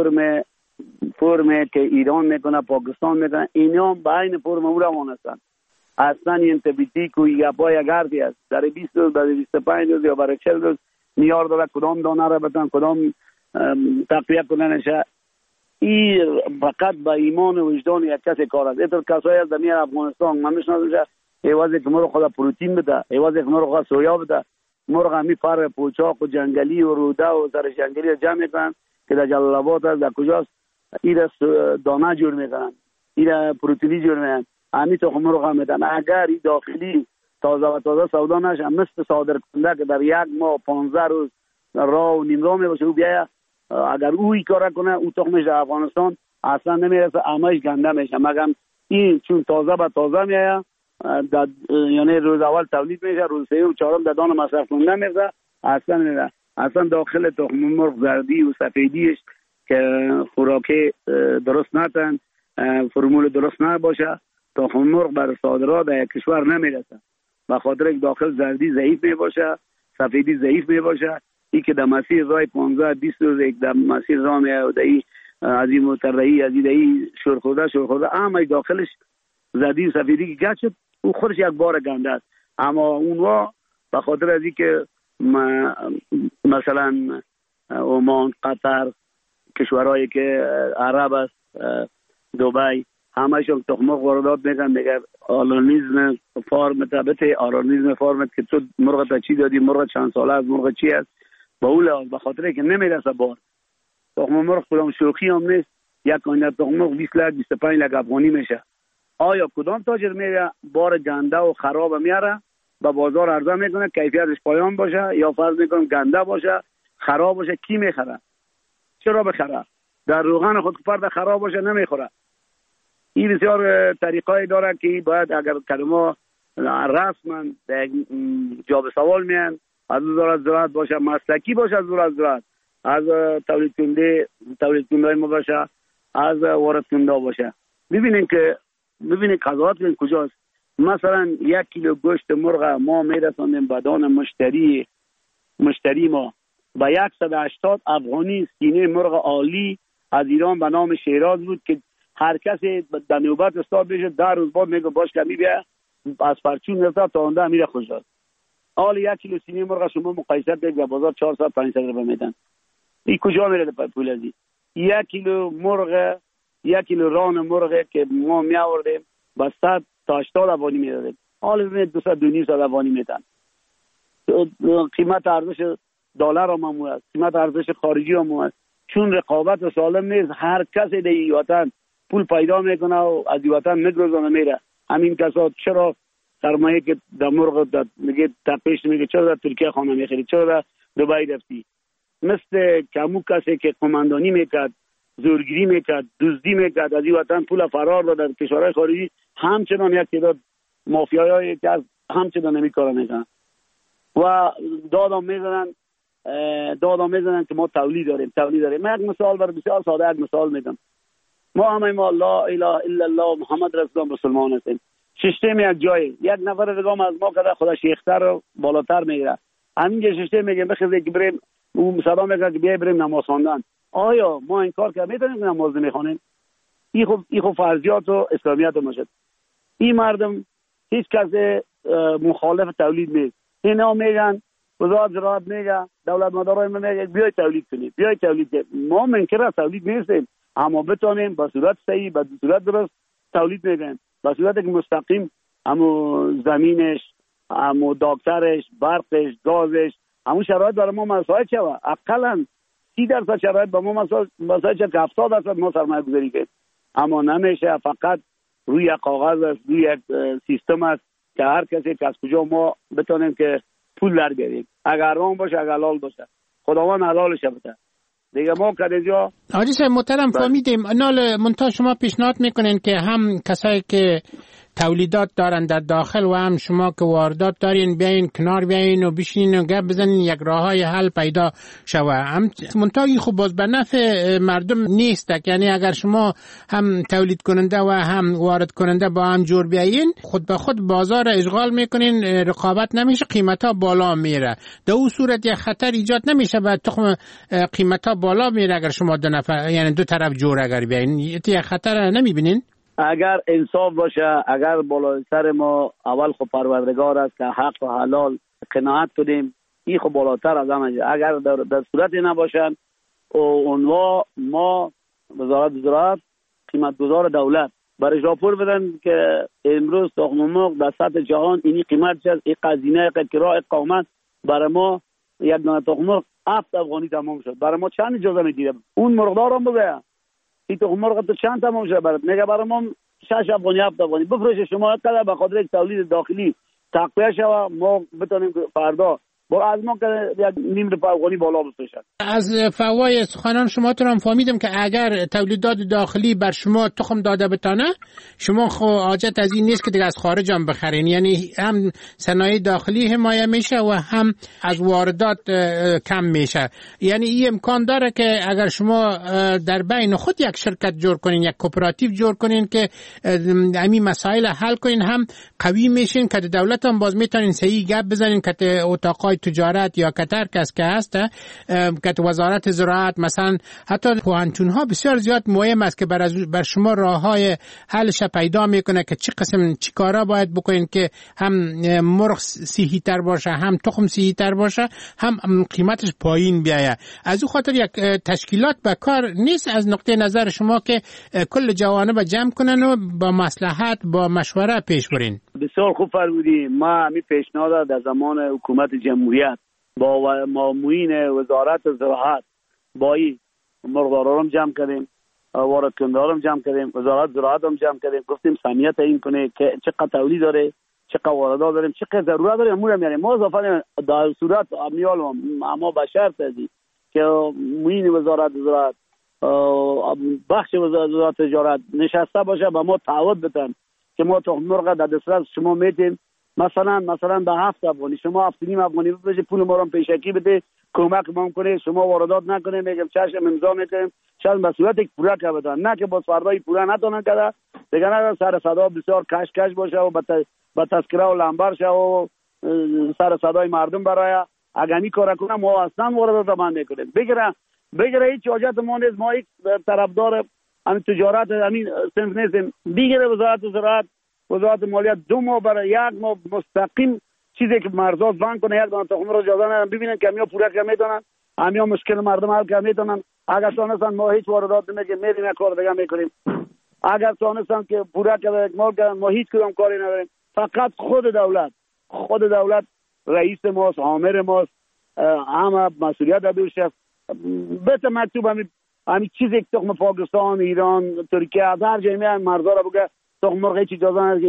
فرم که ایران میکنه، پاکستان میکنه، اینا هم به عین فرم اون روان هستن. اصلا این تبیتیک و یگپای اگردی است. در 20 روز، برای 25 روز یا برای 40 روز نیار داره کدام دانه را بتن، کدام تقویه کننشه. این فقط با ایمان و وجدان یک کسی کار است. اینطور کسایی از در افغانستان من میشناسمش، ایوازی که مرغ خدا پروتئین بده، ایوازی که مرغ خدا سویا بده، مرغ همی پر پوچاق و جنگلی و روده و سر جنگلی جمع میکنن که در جلال آباد است، در کجاست، این دانه جور میکنن، این پروتئینی جور میکنن، همی تخم مرغ هم میدن. اگر این داخلی تازه و تازه سودا نشه، مثل صادر کننده که در یک ماه 15 روز راه و نیم راه میباشه، او بیایه اگر او این کار کنه، او تخمش در افغانستان اصلا نمیرسه، همهش گنده میشه. مگم این چون تازه به تازه میایه یعنی روز اول تولید میشه، روز سوم و چهارم در دانه مصرف کننده میشه. اصلا داخل تخم مرغ زردی و سفیدیش که خوراکی درست نتن، فرمول درست نباشه، تخم مرغ بر صادرات در کشور نمیرسه. به خاطر داخل زردی ضعیف میباشه، سفیدی ضعیف میباشه. این که در مسیر راه 15-20 روز یک در مسیر راه میاد، از این مترعی از این شورخورده اما داخلش زردی و سفیدی که گچ شد او خودش یک بار گنده است. اما اونها به خاطر از این که مثلا عمان، قطر، کشورهایی که عرب است، دبی، همه‌شون تخم مرغ واردات میکنن. میگه آلانیزم فارم تبت آلانیزم فارم که تو مرغ تا چی دادی، مرغ چند ساله است، مرغ چی است، با اون لحاظ به خاطر که نمیرسه بار. تخم مرغ کدام شوخی هم نیست. یک کاینه تخم مرغ 20 لک 25 لک افغانی میشه. آیا کدام تاجر میره بار گنده و خراب میاره به بازار عرضه میکنه، کیفیتش پایان باشه یا فرض میکنم گنده باشه خراب باشه، کی میخره؟ چرا بخره؟ در روغن خود فرد خراب باشه نمیخوره. این بسیار طریقای داره که باید اگر کلمه رسما جواب سوال میان از وزارت زراعت باشه، مسلکی باشه از وزارت زراعت، از تولید کننده ما باشه، از وارد کننده باشه. ببینین قضاوت کنین کجاست. مثلا 1 کیلو گوشت مرغ ما میرسانیم به دان مشتری ما با 180 افغانی سینه مرغ عالی از ایران به نام شیراز بود که هر کسی در نوبت استاد بشه 10 روز بعد میگه باش کمی بیا از پرچون نزد تا اونده میره خوشاد. حال 1 کیلو سینه مرغ شما مقایسه کنید در بازار 400-500 روپیه میدن. این کجا میره پول ازی؟ 1 کیلو مرغ، 1 کیلو ران مرغ که ما می آوردیم با 100 تا 80 افغانی میدادیم، حال ببینید 200-250 افغانی میدن. قیمت ارزش دلار هم است، قیمت ارزش خارجی هم است. چون رقابت سالم نیست، هر کسی در این وطن پول پیدا میکنه و از این وطن میگذرونه میره. همین کسا چرا سرمایه که در مرغ میگه تپش میگه چرا در ترکیه خانه میخری، چرا در دبی رفتی؟ مثل کمو کسی که قماندانی میکرد، زورگیری میکرد، دزدی میکرد، از این وطن پول فرار داد در کشورهای خارجی، همچنان یک تعداد مافیایی که از همچنان نمی کار میکنن و دادم میزنن که ما تولید داریم. من یک مثال بر بسیار ساده یک مثال میدم. ما لا اله الا الله محمد رسول الله مسلمان هستیم. ششتم یک جای یک نفر رقم از ما کده خدا شیختر و بالاتر میگیره، همینجا ششتم میگه بخیزه که بریم، اون صدا میگه که بیای بریم نماز خواندن. آیا ما این کار که میتونیم نماز نمیخوانیم؟ این خب فرضیات و اسلامیت ماشد. این مردم هیچ کس مخالف تولید نیست. اینا میگن وزارت زراعت میگه، دولت مدارای میگه بیای تولید کنید، بیای تولید کنید. ما منکر از تولید نیستیم، اما بتونیم به صورت صحیح، به صورت درست تولید میکنیم، به صورتی که مستقیم همو زمینش، همو داکترش، برقش، گازش، همو شرایط برای ما مساعد شوه. اقلا 30% شرایط با ما مساعد شد که 70% ما سرمایه گذاری کنیم. اما نمیشه، فقط روی یک کاغذ است، روی یک سیستم است که هر کسی که از کجا ما بتونیم که پول در بیاریم. اگر حرام باشه، اگر حلال باشه، خداوند حلالش بده دیگه. ما کدیجا حاجی صاحب محترم فهمیدیم. نال منتها شما پیشنهاد میکنین که هم کسایی که تولیدات دارن در داخل و هم شما که واردات دارین بیاین کنار بیاین و بشینین و گپ بزنین، یک راههای حل پیدا شوه. منتها این خوب باز به نفع مردم نیست. یعنی اگر شما هم تولید کننده و هم وارد کننده با هم جور بیاین، خود به خود بازار اشغال میکنین، رقابت نمیشه، قیمتا بالا میره. در اون صورت یک خطر ایجاد نمیشه و تخم قیمتا بالا میره اگر شما دو نفر یعنی دو طرف جور اگر بیاین؟ یک خطر نمیبینین؟ اگر انصاف باشه، اگر بالای سر ما اول خب پروردگار است که حق و حلال قناعت کنیم، این خب بالاتر از همه. اگر در صورت نباشن اونها ما وزارت زراعت قیمت گذار دولت برای راپور بدن که امروز تخم مرغ در سطح جهان اینی قیمت شد، این قزینه قرای قومت برای ما یک دانه تخم مرغ 7 افغانی تمام شد. برای ما چند اجازه میگیره؟ اون مرغدار هم بگه این تخم مرغ تو چند تمام شده برات؟ میگه برای ما 6 افغانی 7 افغانی بفروشه. شما قدر به خاطر تولید داخلی تقویه شوه، ما بتونیم فردا با از ما که یک نیم روپیه افغانی بالا بفروشن. از فوای سخنان شما هم فهمیدم که اگر تولیدات داخلی بر شما تخم داده بتانه، شما حاجت از این نیست که دیگه از خارج هم بخرین، یعنی هم صنایع داخلی حمایه میشه و هم از واردات کم میشه. یعنی این امکان داره که اگر شما در بین خود یک شرکت جور کنین، یک کوپراتیو جور کنین که همین مسائل حل کنین، هم قوی میشین که دولت هم باز میتونین صحیح گپ بزنین که اتاقای تجارت یا کتر کس که هست که وزارت زراعت مثلا حتی پوهنتون ها بسیار زیاد مهم است که بر شما راههای حلش پیدا میکنه که چه قسم چی کارا باید بکنین که هم مرغ صحیح تر باشه، هم تخم صحیح تر باشه، هم قیمتش پایین بیاید. از او خاطر یک تشکیلات به کار نیست از نقطه نظر شما که کل جوانب جمع کنن و با مصلحت با مشوره پیش برین؟ بسیار خوب فرمودی. ما همین پیشنهاد در زمان حکومت جمهوریت با مامورین وزارت زراعت با مرغدارا هم جمع کردیم، وارد کنندگان هم جمع کردیم، وزارت زراعت هم جمع کردیم، گفتیم سمیت این کنه که چقدر تولید داره، چقدر واردات داریم، چقدر ضرورت داریم، امور میاریم. ما اضافه در صورت امیال اما به شرط ازی که معین وزارت زراعت بخش وزارت زراعت تجارت نشسته باشه به ما تعهد بدن که ما تخم مرغ در دسترس شما میدیم، مثلا به 7 افغانی شما 7.5 افغانی بشه، پول ما رو پیشکی بده، کمک ما کنه، شما واردات نکنه، میگم چشم امضا میکنیم، شاید به صورت پورا که بدن، نه که با فردای پورا نتونن کرده دیگه، نه سر صدا بسیار کش باشه و با تذکره و لمبر شه و سر صدای مردم برای اگمی کار کنه. ما اصلا واردات بند میکنیم. بگیره هیچ حاجت ما نیست. ما یک طرفدار همین تجارت همین صنف نیستیم. بگیره وزارت زراعت، وزارت مالیات 2 ماه برای 1 ماه مستقیم چیزی که مرزات بند کنه، یک دانه تخم رو اجازه ندن، ببینن که همیا پورا که میتونن، همیا مشکل مردم حل که میتونن. اگر تونستن ما هیچ واردات نمیگیم، میریم یک کار دیگه میکنیم. اگر تونستن که پورا که اکمال کردن، ما هیچ کدوم کاری نداریم. فقط خود دولت رئیس ماست، آمر ماست، همه مسئولیت در دوش است. بهت مکتوب همین چیزی که تخم پاکستان، ایران، ترکیه از هر جایی میان مرزا رو بگه تخم مرغ هیچ اجازه نداره که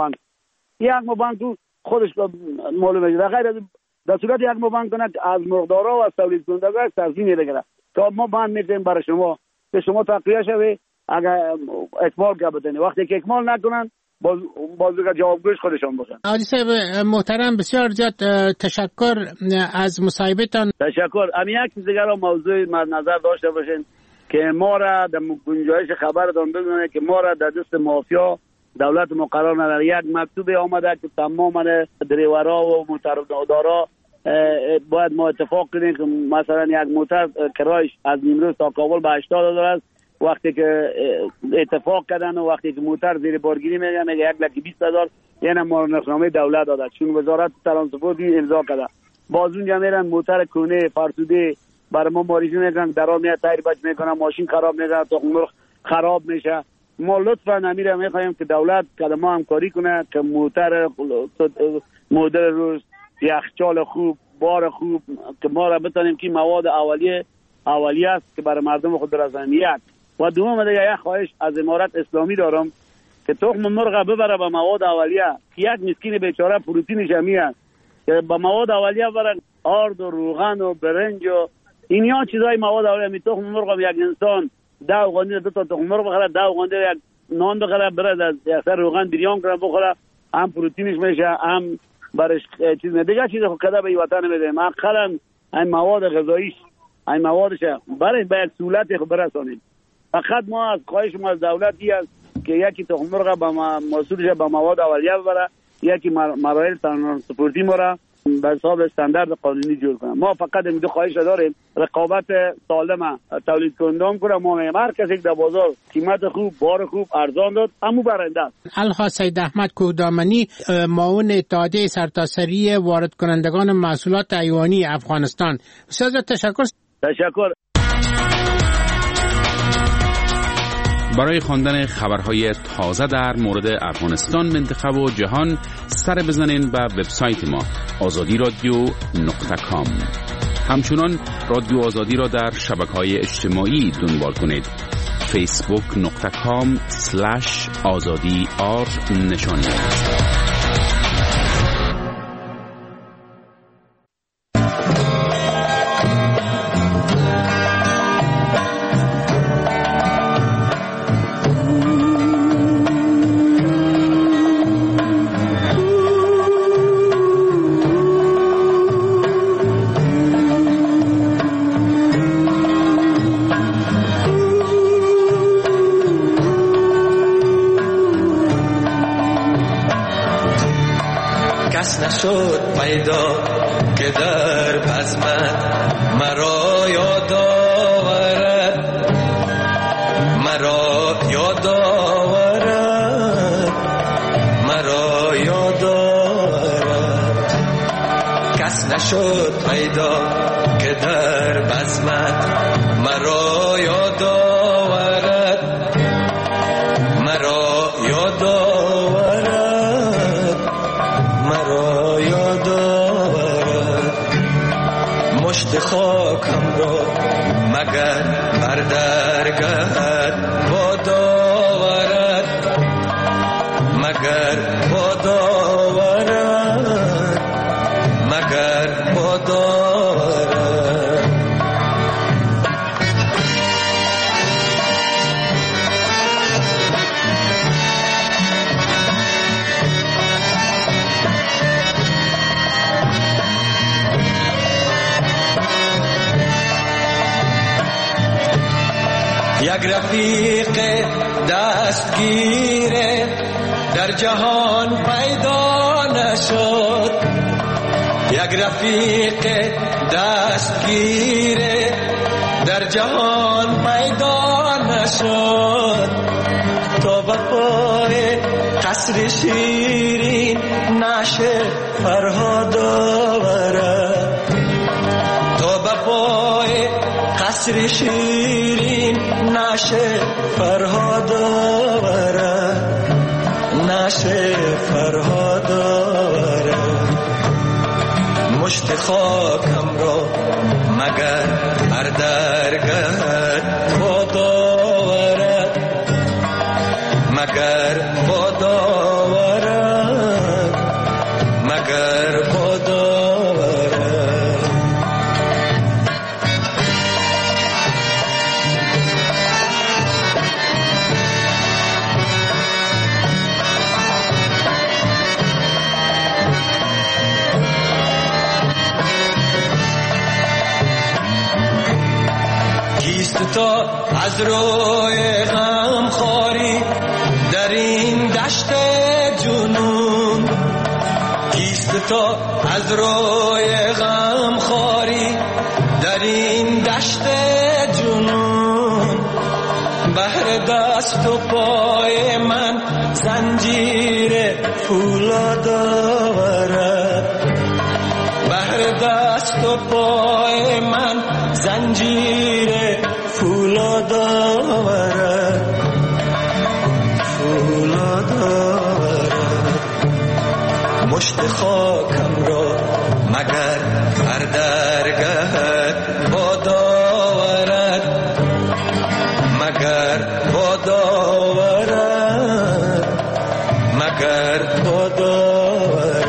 یک ماه بند تو خودش معلومه میشه. غیر از در صورت یک ماه بند کنه از مرغدارا و از تولید کنندگان تضمین بگیره تا ما بند میکنیم برای شما که شما تقویه شوی. اگر اکمال که بدنی، وقتی که اکمال نکنن باز دیگه جوابگوش خودشان باشن. عادی صاحب محترم، بسیار زیاد تشکر از مصاحبهتان. تشکر. همین یک چیز دیگه رو موضوع مد نظر داشته باشین که ما را در گنجایش خبرتان بدونه که ما را در دست مافیا دولت ما قرار نداره. یک مکتوب آمده که تمام دریورا و موتردارا باید ما اتفاق کنیم که مثلا یک موتر کرایش از نیمروز تا کابل به 80 دلار است. وقتی که اتفاق کردن و وقتی که موتر زیر بارگیری میگه 1,20,000 یعنی ما نرخنامه دولت داده، چون وزارت ترانسپورت امضا کرده. باز اونجا میرن موتر کونه فرسوده برای ما معرفی میکنن، درا میاد تایر بچ میکنن، ماشین خراب میکنه، تخم مرغ خراب میشه. ما لطفا نمیره میخوایم که دولت که ما همکاری کنه که موتر مدل روز، یخچال خوب، بار خوب که ما را بتونیم که مواد اولیه است که برای مردم خود برسانیم. یک و دوم دیگه یک خواهش از امارت اسلامی دارم که تخم مرغ ببره به مواد اولیه که یک مسکین بیچاره پروتئینش میاد که با مواد اولیه برن آرد و روغن و برنج و اینیا چیزای مواد اولیه. می تخم مرغ یک انسان 10 افغانی 2 تا تخم مرغ بخره، 10 افغانی یک نان بخره، بره از یک سر روغن بریان کنه بخوره، هم پروتئینش میشه هم برش چیز دیگه چیز خود کده به وطن میده. ماخرا این مواد غذاییش این موادش برای به یک سهولت خود برسانیم. فقط ما از خواهش ما از دولتی است که یکی تخم مرغ با مسئولش با مواد اولیه ببره، یکی مراحل ترانسپورتی ما را به حساب استاندارد قانونی جور کنه. ما فقط این دو خواهش داریم، رقابت سالم تولید کنندگان کنه. ما هر کسی در بازار قیمت خوب، بار خوب، ارزان داد، همو برنده است. الها سید احمد کوهدامنی، معاون اتحادیه سرتاسری وارد کنندگان محصولات حیوانی افغانستان. بسیار تشکر. برای خواندن خبرهای تازه در مورد افغانستان، منطقه و جهان سر بزنین به وبسایت ما azadiradio.com. همچنان رادیو آزادی را در شبکه‌های اجتماعی دنبال کنید. facebook.com/azadi_r کس نشد پیدا که در بزمت مرا یاد آورد، مرا یاد آورد، مرا یاد آورد. کس نشد پیدا که در بزمت مرا یاد آورد، مرا یاد آورد، مرا یاد آورد. مشت خاکم را مگر بر درگهت باد آورد، مگر باد آورد، مگر باد آورد. یک رفیق دستگیر در جهان پیدا نشد، یک رفیق دستگیر در جهان پیدا نشد. تا به پای قصر شیرین نشه فرهاد آورد، تا به پای قصر شیرین نشه فرهاد آورد، نشه فرهاد آورد. مشت خاکم را مگر بر درگهت باد آورد، مگر باد آورد، مگر باد آورد. کیست تا از روی غم خاری در این دشت جنون، کیست تا از روی غم خاری در این دشت جنون. بهر دست و پای من زنجیر فولاد آورد، بهر دست و پای من زنجیر فولاد آورد، فولاد آورد. مشت خاکم را مگر بر درگهت باد آورد، مگر باد آورد، مگر باد آورد.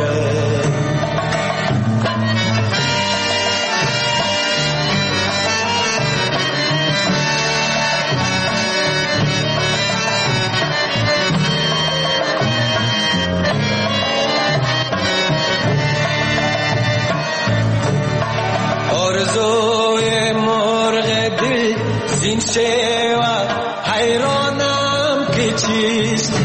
آرزوی مرغ دل زین شود حیرانم که چیست،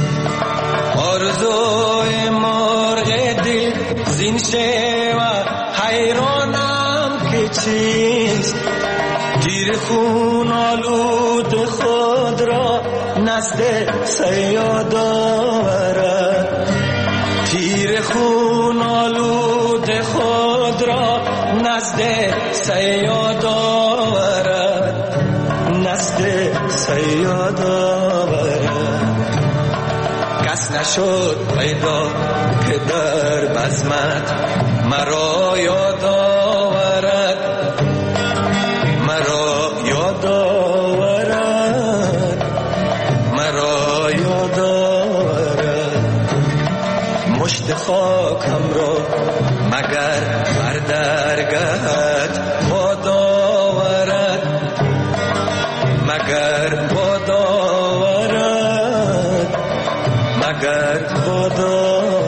آرزوی مرغ دل زین شود حیرانم که چیست. تیر خون آلود خود را نزد صیاد آورد، تیر خون آلود خود را نزد صیاد آورد، نزد صیاد آورد. کس نشد پیدا که در بزمت مرا یاد آورد، مرا یاد آورد، مرا یاد آورد. مشت خاکم را مگر بر درگهت باد آورد، مگر باد آورد، مگر باد آورد.